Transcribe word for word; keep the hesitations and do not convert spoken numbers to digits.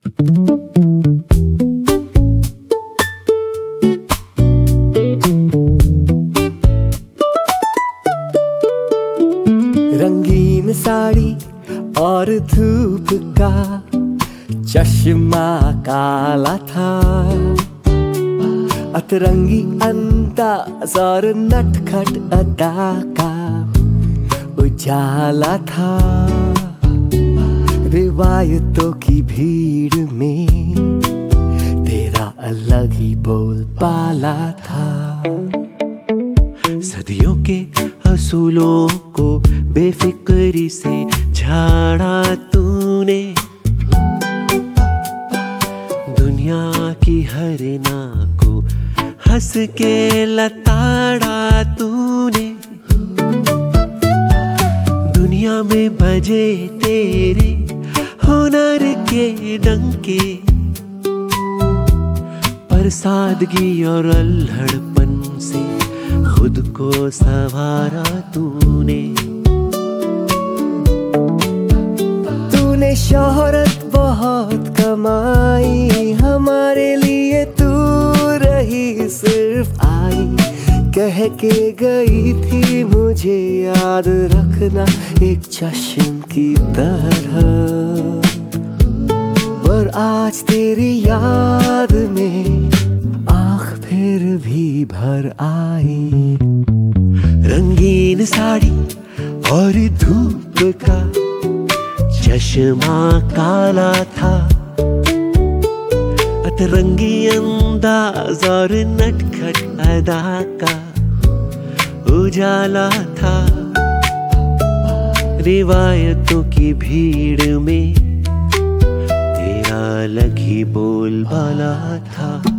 रंगीन साड़ी और धूप का चश्मा काला था, अतरंगी अंदाज और नटखट अदा का उजाला था। रिवायतों की भीड़ में तेरा अलग ही बोलबाला था। सदियों के असूलों को बेफिक्री से झाड़ा तूने, दुनिया की हर ना को हंस के लताड़ा तूने। दुनिया में बजे तेरे हुनर के डंके, पर सादगी और अल्हड़पन से खुद को संवारा तूने। तूने शोहरत बहुत कमाई, हमारे लिए तू रही सिर्फ आई। कह के गई थी मुझे याद रखना एक चश्म की तरह, पर आज तेरी याद में आँख फिर भी भर आई। रंगीन साड़ी और धूप का चश्मा काला था, अतरंगी अंदाज और नटखट अदा का उजाला था। रिवायतों की भीड़ में तेरा अलग ही बोलबाला था।